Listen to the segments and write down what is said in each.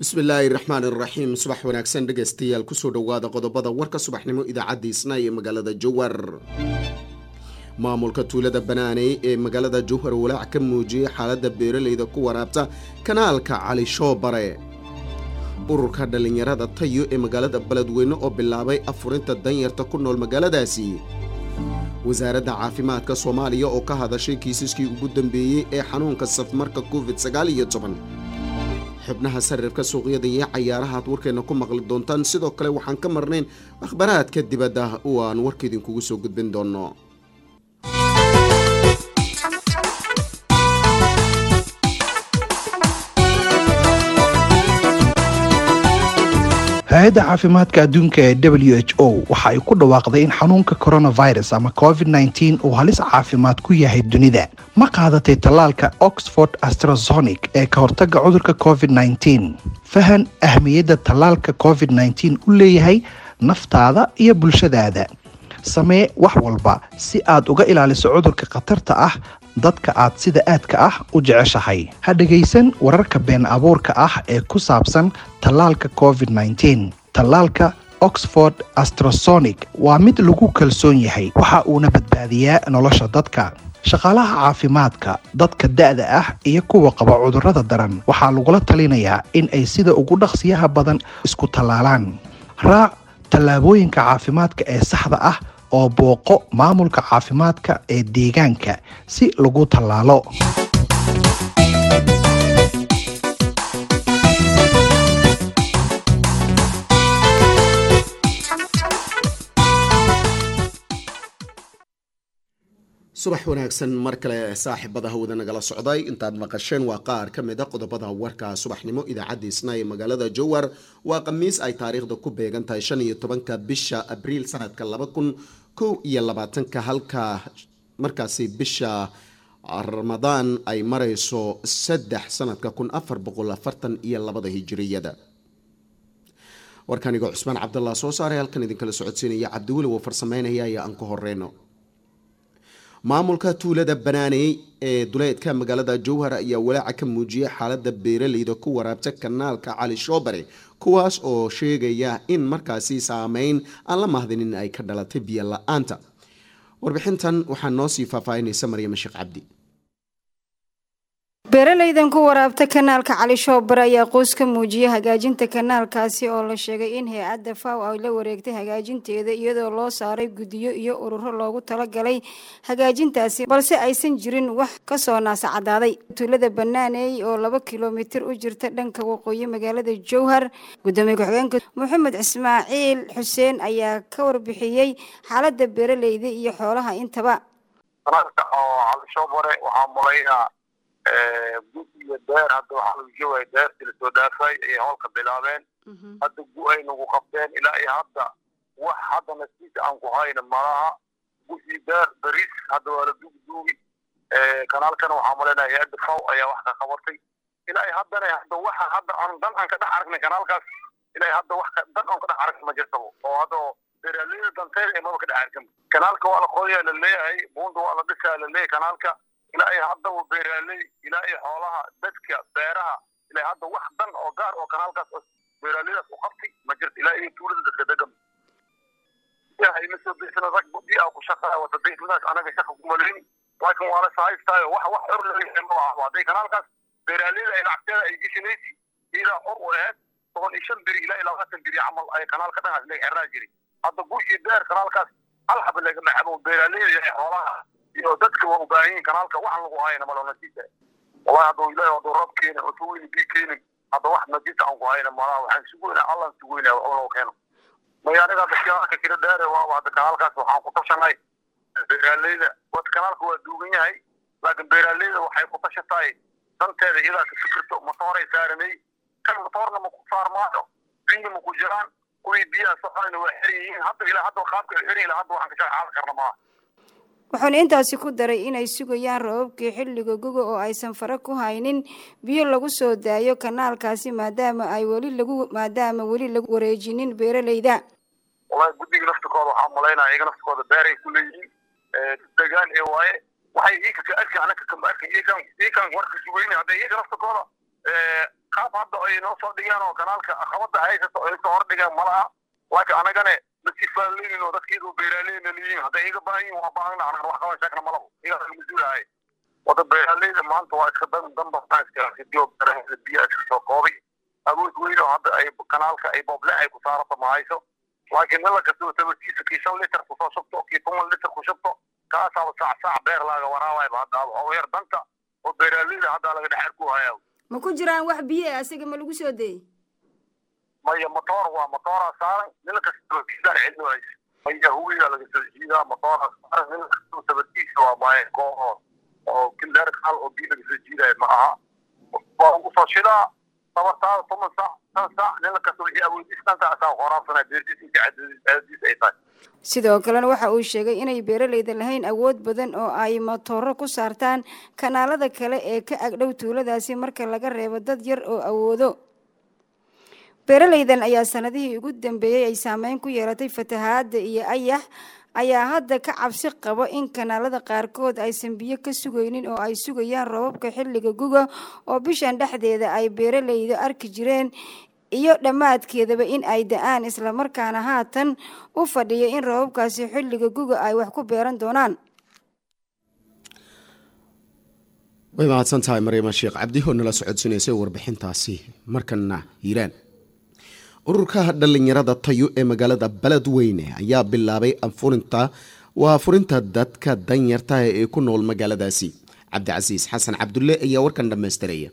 bismillaahi raxmaani raxiim subax wanaagsan dhegaystayaal kusoo dhowaada qodobada warka subaxnimo idaacadda isna ee magaalada jowhar. Maamulka tuulada Banaaney ee magaalada Jowhar walaac ka muujiyay xaaladda beeraleyda ku waraabta kanaalka Cali Shoobare. Ururka dhalinyarada Tayo ee magaalada Beledweyne oo bilaabay afurinta danyarta ku nool magaaladaasi. Wasaaradda Caafimaadka Soomaaliya oo ka hadashay kiisaskii ugu dambeeyay ee xanuunka safmarka COVID-19. xubnaha sarifka suuqyada iyo cayaaraha aad warkeena ku maqli doontaan. sidoo kale waxaan ka marnayn akhbaraadka dibadda oo aan warkeedin kugu soo gudbin doono. hay-adda caafimaadka adduunka ee WHO waxa ay ku dhawaaqday in xanuunka coronavirus ama COVID-19 uu halis caafimaad ku yahay dunida. Ma qaadatay tallaalka Oxford AstraZeneca ee ka hortagga cudurka COVID-19? fahan ahmiyadda tallaalka COVID-19 u leeyahay naftaada iyo bulshadaada. samee wax walba si aad uga ilaaliso cudurka khatarta ah dadka aad sida aadka ah u jeceshahay. Ha dhegaysan wararka been abuurka ah ee ku saabsan tallaalka COVID-19. tallaalka Oxford AstraZeneca waa mid lagu kalsoon yahay, waxa uuna badbaadiyaa nolosha dadka. shaqaalaha caafimaadka, dadka da'da ah iyo kuwa qaba cudurrada daran waxaa lagula talinayaa in ay sida ugu dhaqsiyaha badan isku tallaalaan. raac tallaabooyinka caafimaadka ee saxda ah oo booqo maamulka caafimaadka ee deegaanka si lagu tallaalo. subax wanaagsan mar kale saaxiibada hawada nagala socday. intaad maqasheen waa qaar ka mid ah qodobada warka subaxnimo idaacadda isna ee magaalada Jowhar. waa khamiis ay taariikhda ku beegan tahay 15 bisha Abriil sanadka 2021 halka markaasi bisha Ramadaan ay marayso 3 sanadka 1442 hijriyada. warkaniga Cusmaan Cabdullaah soo saaray halkan idinkala socodsiinaya Cabdiweli oo farsameynaya ayaa aan ku horeyno. maamulka tuulada Banaaney ee duleedka magaalada Jowhar ayaa walaac ka muujiyay xaaladda beeraleyda ku waraabta kanaalka Cali Shoobare, kuwaas oo sheegaya in markaasi saameyn aan la mahdinin ay ka dhalatay biyo la'aanta. warbixintan waxaa noo sii faahfaahinaysa Maryam Sheekh Cabdi. beeraleydan ku waraabta kanaalka Cali Shoobare ayaa qoys ka muujiyay hagaajinta kanaalkaasi oo la sheegay in hay'adda FAO ay la wareegtay hagaajinteeda iyadoo loo saaray guddiyo iyo ururo loogu talagalay hagaajintaasi, balse aysan jirin wax ka soo naasacadaaday. tuulada Banaaney oo 2 kiiloomitir u jirta dhanka waqooyi magaalada Jowhar, gudoomiye ku-xigeenka Maxamed Ismaaciil Xuseen ayaa ka warbixiyay xaaladda beeraleyda iyo xoolaha intaba. kanaalka Cali Shoobare waxaa maleeyaa gudiga beer hadda waxaa lagu joogay beertii lasoo dhaafay ay howlka bilaabeen. hadda gu-ay nagu qabteen ilaa iyo hadda wax hadda nasiisa aan ku hayna malaha. gudii beer bariis hadda waa la duugduugi. kanaalkana waxaa maleynaya hay-adda FAO ayaa wax ka qabatay ilaa iyo haddana hadda waxa hadda aan dan aan ka dhex aragnay kanaalkaas ilaa iyo hadda wax dan aan ka dhex aragna ma jirtabo oo hadda beeraleyda danteeda ee maba ka dhex arkan. kanaalka waa la qodayaa la leeyahay, buunda waa la dhisaa la leeyahay. kanaalka ilaa ay hadda beeraley ilaa ay xoolaha dadka beeraha ilaa hadda wax dan oo gaar oo kanaalkaas beeraleydaas u qabtay ma jirto. ilaa ay tuulada dadka degan yahay la soo bixin rag guddi ah ku shaqeeya wada deegaankaas anaga shaqo kuma leeyin, laakiin waa la saayistaayo wax xor leeyahay ma aha. haday kanaalkaas beeraleyda ay lacagteeda ay geshinaysi ilaa xor u ahayd 15 beri ilaa 20 beri camal ay kanaalka dhagaas laga xirnaa jiray. hadda guddi beer kanaalkaas hal xab laga dhaxbo beeraleyda iyo xoolaha iyo dadka waa u baahan yihiin kanaalka waxaan lagu hayna malo nasiisa. wallahi hadda ilaahay hadda rabkeena oo tuulada biikeena hadda wax nasiisa aan ku hayna malaha. waxaan sugeynaa Allah sugeynaa oo loo keeno magaalada dadka kira dheer waa hadda kanaalkaas waxaan ku tashanay beeraleyda. wad kanaalka waa duugan yahay laakiin beeraleyda waxay ku tashatay danteeda iyada ka fikirto matooray saaranay kan matoorna ma ku saarmaayo biyo ma ku jiraan kuwii biyaha soconayna waa xiriyiin. hadda ilaa hadda qaabka xiriyin ilaa hadda waxaan ka shaqayn karnaa ma. wuxuuna intaasi ku daray inay sugayaan roobabkii xilliga guga oo aysan fara ku haynin biyo lagu soo daayo kanaalkaasi maadaama weli lagu wareejinin beeraleyda. wallahi guddiga naftikooda waxaa malaynaya iyaga naftikooda beeray ku leeyihiin degaan ee waaye waxay iika ka arkaan anaka kama arkan iyakan warka sugayna hadda iyaga naftikooda qaab hadda ay noo soo dhigeen oo kanaalka qabada haysato ay soo hordhigeen malaha laakiin anagane dadkii oo dadkii beeraleyda leeyihiin hadda iga baahan waa baahan aan wax qaban shaqna malaha iga masuulahay wada beeraleyda maanta waa iska damba taaska sidoo kale biyaha soo koobay awood weyn oo hadda ay kanaalka ay boble ay ku saarto ma hayso laakiin la kasoo tabtiisa ki 5 litir ku soo shubto ki 10 litir ku shubto kaas oo saac beer laaga waraaway hadda oo yar danta oo beeraleyda hadda laga dhaxal ku hayo ma ku jiraan wax biyo asiga ma lagu soo deeyay maya motor waa motor saaran nin kasta kiisar cidno ay maya huwiga laga soo jiida motor saaran nin kasta tabtiisa waa baay ko oo kinder hal oo biyo laga soo jiiday ma aha waa ugu soo shida tabartaa toban saac nin kasta wixii awoodistaanta asaa qoraafsana deertiisa cadadiis ay tahay sidoo kalena waxa uu sheegay inay beeraleyda lahayn awood badan oo ay matooro ku saartaan kanaalada kale ee ka agdhow tuuladaasi marka laga reebo dad yar oo awoodo beeraleydan ayaa sanadihii ugu dambeeyay ay saameyn ku yeelatay fatahaada iyo ayax ayaa hadda ka cabsi qabo in kanaalada qaarkood aysan biyo ka sugaynin oo ay sugayaan roobabka xilliga guga oo bishan dhexdeeda ay beeraleyda arki jireen iyo dhamaadkeedaba in ay da'aan isla markaana haatan u fadhiyo in roobabkaasi xilliga guga ay wax ku beeran doonaan way mahadsantahay Maryama Sheekh Cabdi oo nala socodsiinaysay warbixintaasi markana Hiiraan ururka dhalinyarada tayo ee magaalada Beledweyne ayaa bilaabay furinta dadka danyarta ee ku nool magaaladaasi Cabdicasiis Xasan Cabdulle ayaa warkan dhameystiraya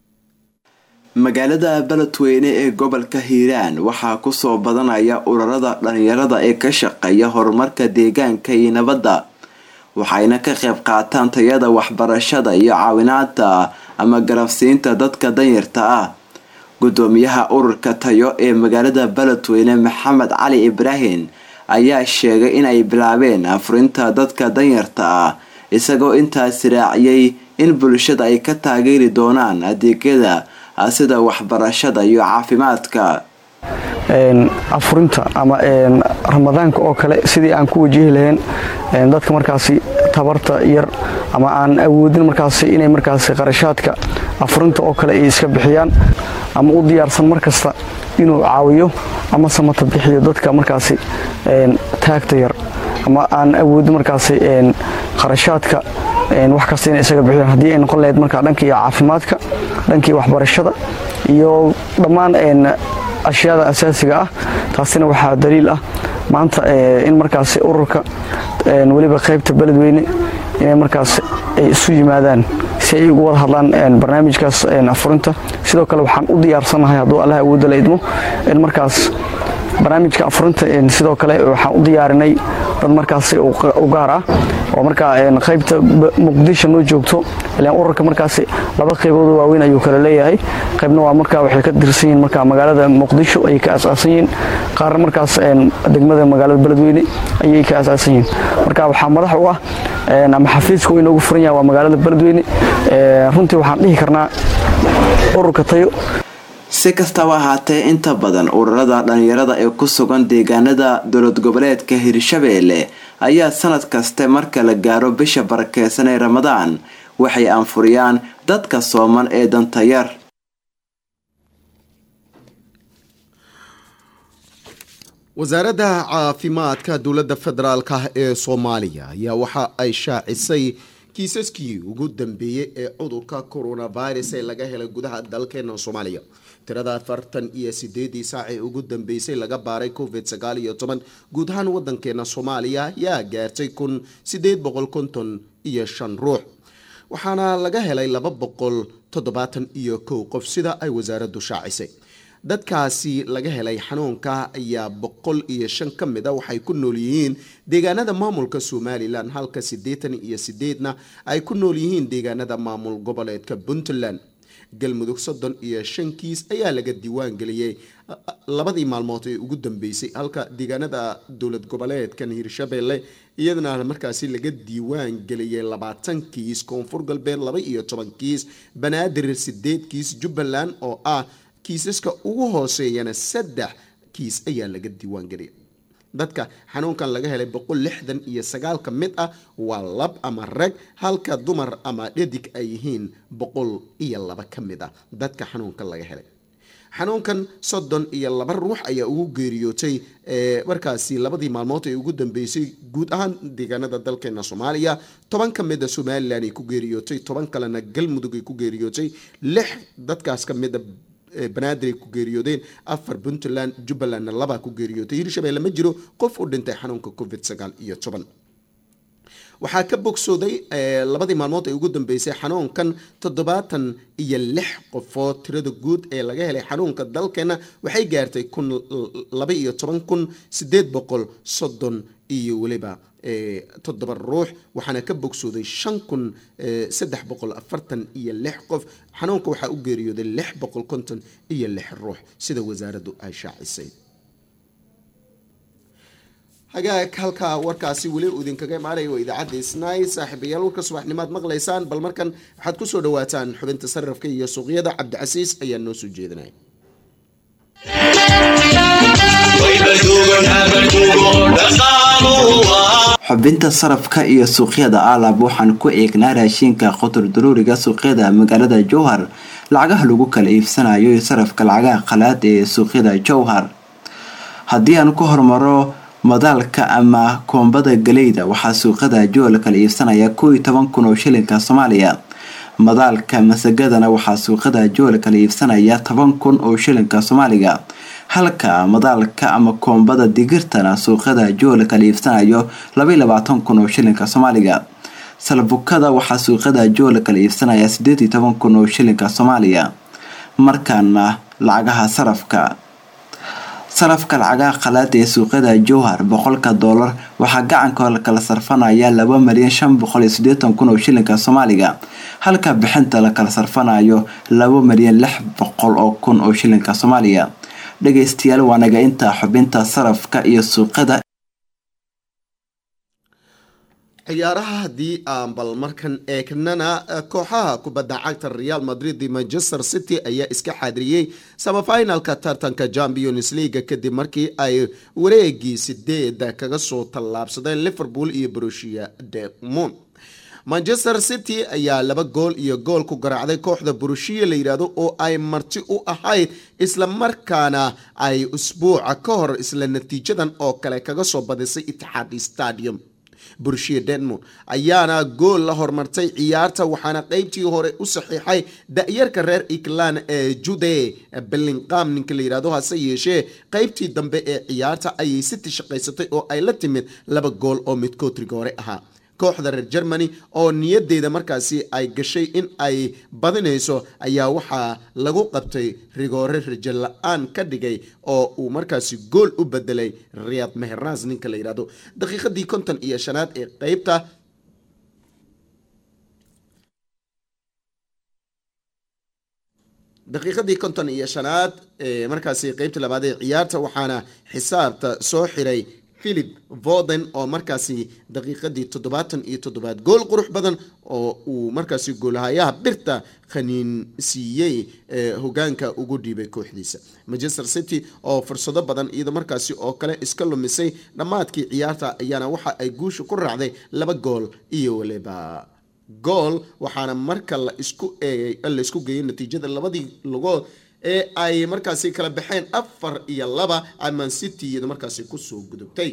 magaalada Beledweyne ee gobolka Hiiraan waxaa ku soo badanaya ururada dhalinyarada ee ka shaqeeya horumarka deegaanka iyo nabadda waxayna ka qayb qaataan tayada waxbarashada iyo caawinaadda ama garabsiinta dadka danyarta ah gudoomiyaha ururka tayo ee magaalada Beledweyne Maxamed Cali Ibrahim ayaa sheegay in ay bilaabeen afurinta dadka danyarta ah isagoo intaas raaciyay in bulshada ay ka taageeri doonaan adeegyada sida waxbarashada iyo caafimaadka afurinta ama ramadaanka oo kale sidii aan ku wajihi lahayn dadka markaasi tabarta yar ama aan awoodin markaasi inay markaasi qarashaadka afurinta oo kale ay iska bixiyaan ama u diyaarsan markasta inuu caawiyo ama samata bixiyo dadka markaasi taagta yar ama aan awoodin markaasi qarashaadka wax kasta inay isaga bixiyaan haddii ay noqon lahayd markaa dhankii caafimaadka dhankii waxbarashada iyo dhammaan ashyaada asaasiga ah taasina waxaa daliil ah maanta in markaasi ururka waliba qaybta Beledweyne inay markaas ay isu yimaadaan si ay uga wada hadlaan barnaamijkaas afurinta sidoo kale waxaan u diyaarsanahay hadduu Allah awoodo la idmo in markaas barnaamijka afurinta sidoo kale waxaan u diyaarinay dad markaas u gaar ah oo markaa qaybta Muqdisho noo joogto ilaan ururka markaas laba qaybood oo waaweyn ayuu kala leeyahay qaybna waa markaa waxay ka tirsan yihiin markaa magaalada Muqdisho ay ka asaasan yihiin qaar markaas degmada magaalada Beledweyne ayay ka asaasan yihiin marka waxaa madax u ah ama xafiiska uu inoogu furan yahay waa magaalada Beledweyne runtii waxaan dhihi karnaa ururka tayo si kastaba ahaatee inta badan ururada dhalinyarada ee ku sugan deegaanada dowlad goboleedka Hirshabeelle ayaa sanad kaste marka la gaaro bisha barakeysan ee Ramadaan waxay anfuriyaan dadka sooman ee danta yar wasaaradda caafimaadka dowladda federaalka ee Soomaaliya ayaa waxa ay shaacisay kiisaskii ugu dambeeyay ee cudurka coronavirus ee laga helay gudaha dalkeena Soomaaliya tirada 48 saac ee ugu dambeysay laga baaray COVID-19 guud ahaan wadankeena Soomaaliya ayaa gaartay 1855 ruux waxaana laga helay 271 qof sida ay wasaaraddu shaacisay dadkaasi laga helay xanuunka ayaa 105 kamid ah waxay ku nool yihiin deegaanada maamulka Somaliland halka 88na ay ku nool yihiin deegaanada maamul goboleedka Puntland galmudug 35 kiis ayaa laga diiwaan galiyay labadii maalmood ee ugu dambeysay halka deegaanada dowlad goboleedkan Hirshabeelle iyadana markaasi laga diiwaan galiyay 20 kiis koonfur galbeed 12 kiis banaadir 8 kiis Jubbaland oo kiisaska ugu hooseeyana 3 kiis ayaa laga diiwaan galiyay dadka xanuunkan laga helay 169 ka mid ah waa lab ama rag halka dumar ama dhadig ay yihiin 102 ka mid ah dadka xanuunkan laga helay xanuunkan 32 ruux ayaa ugu geeriyootay markaasi labadii maalmood ee ugu dambeysay guud ahaan deegaanada dalkeena Soomaaliya 10 ka mid ah Somaliland ay ku geeriyootay 10 kalena Galmudug ay ku geeriyootay 6 dadkaas ka mid ah Banaadir ay ku geeriyoodeen 4 Puntland Jubbaland 2 ku geeriyootay Hirshabeelle ma jiro qof u dhintay xanuunka COVID-19 waxaa ka bogsooday labadii maalmood ee ugu dambeysay xanuunkan 76 qofood tirada guud ee laga helay xanuunka dalkeena waxay gaartay 12830 iyo waliba 7 ruux waxaana ka bogsooday 5346 qof xanuunka waxaa u geeriyooday 656 ruux sida wasaaraddu ay shaacisay hagaag halka warkaasi wali uu idinkaga imaanayo waa idaacadda Isnaay saaxiibayaal warka subaxnimaad maqlaysaan bal markan waxaad ku soo dhawaataan xubinta sarrafka iyo suuqyada Cabdicasiis ayaa noo soo jeedinaya xubinta sarafka iyo suuqyada alaab waxaan ku eegnaa raashinka qutur daruuriga suuqyada magaalada Jowhar lacagaha lagu kala iibsanayo iyo sarafka lacagaha qalaad ee suuqyada Jowhar haddii aan ku hormaro madalka ama koombada galeyda waxaa suuqada Jowhar kala iibsanaya 11,000 oo shilinka Soomaaliya madalka masagadana waxaa suuqada Jowhar kala iibsanaya 10,000 oo shilinka Soomaaliga halka madalka ama koombada digirtana suuqada Jowhar kala iibsanayo 22,000 oo shilinka Soomaaliga salbukada waxaa suuqada Jowhar kala iibsanaya 18,000 oo shilinka Soomaaliya markaana lacagaha sarafka lacagaha qalaad ee suuqyada Jowhar $100 waxaa gacanka kala sarfanaya 2,580,000 oo shilinka Soomaaliga halka bixinta la kala sarfanayo 2,600,000 oo shilinka Soomaaliya dhageystayaal waa naga inta xubinta sarafka iyo suuqyada ciyaaraha haddii aan bal markan eegnana kooxaha kubadda cagta Real Madrid iyo Manchester City ayaa iska xaadiriyay semifinalka tartanka Champions League kadib markii ay wareegii 8 kaga soo tallaabsadeen Liverpool iyo Borussia Dortmund Manchester City ayaa 2 gool iyo gool ku garaacday kooxda Borussia la yiraahdo oo ay marti u ahayd isla markaana ay usbuuca ka hor isla natiijadan oo kale kaga soo badisay Etihad Stadium Borussia Dortmund ayaana gool la hormartay ciyaarta waxaana qaybtii hore u saxiixay da'yarka reer England ee Jude Bellingham ninka la yiraahdo hase yeeshee qaybtii dambe ee ciyaarta ayay City shaqaysatay oo ay la timid 2 gool oo midkood rigoore ahaa kooxda reer Germany oo niyadeeda markaasi ay gashay in ay badinayso ayaa waxaa lagu qabtay rigoore rajal la'aan ka dhigay oo uu markaasi gool u bedelay Riyad Mahrez ninka la yiraahdo daqiiqadii 55 ee qaybta daqiiqadii 55 ee markaasi qaybta labaad ee ciyaarta waxaana xisaabta soo xiray Philip Foden oo markaasi daqiiqadii 77 gool qurux badan oo uu markaasi goolahayaha birta khaniin siiyay hogaanka ugu dhiibay kooxdiisa Manchester City oo fursado badan iyada markaasi oo kale iska lumisay dhamaadkii ciyaarta ayaana waxa ay guusha ku raacday 2 gool iyo waliba gool waxaana marka la isku geeyay natiijada labadii lugood ee ay markaasi kala baxeen 4-2 Man City iyada markaasi ku soo gudubtay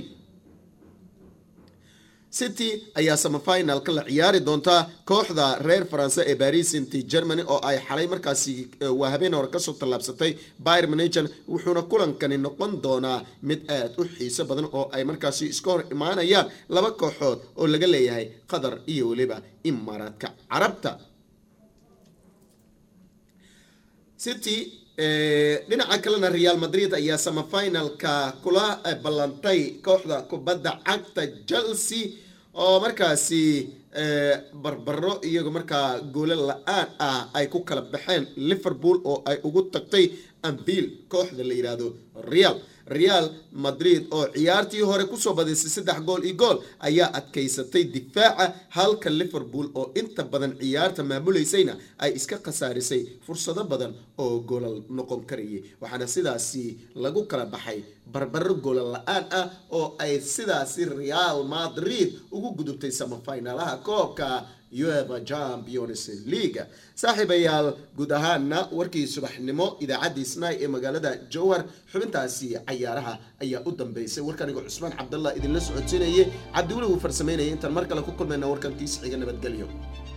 City ayaa semifinalka la ciyaari doonta kooxda reer France ee Paris Saint-Germain oo ay xalay markaasi waa habeen hore ka soo tallaabsatay Bayern Munich wuxuuna kulankani noqon doonaa mid aad u xiiso badan oo ay markaasi iska hor imaanayaan 2 kooxood oo laga leeyahay Qatar iyo waliba Imaaraadka Carabta City dhinaca kalena Real Madrid ayaa semifinalka kula ballantay kooxda kubadda cagta Chelsea oo markaasi barbaro iyagu markaa gool la'aan ah ay ku kala baxeen Liverpool oo ay ugu tagtay Anfield kooxda la yiraahdo Real Real Madrid oo ciyaartii hore kusoo badisay 3 gool iyo gool ayaa adkaysatay difaaca, halka Liverpool oo inta badan ciyaarta maamuleysayna ay iska khasaarisay fursado badan oo goolal noqon karayay. waxaana sidaasi lagu kala baxay barbaro gool la'aan ah oo ay sidaasi Real Madrid ugu gudubtay semifinalaha koobka UEFA Champions League. saaxiibayaal guud ahaana warkii subaxnimo idaacadii Snai ee magaalada Jowhar xubintaasi ciyaaraha ayaa u dambeysay. warkaniga Cusmaan Cabdallah idin la socodsiinayay, Cabdi Weli uu farsameynayay. intaan mar kale ku kulmayna warkan kiis xiga nabadgelyo.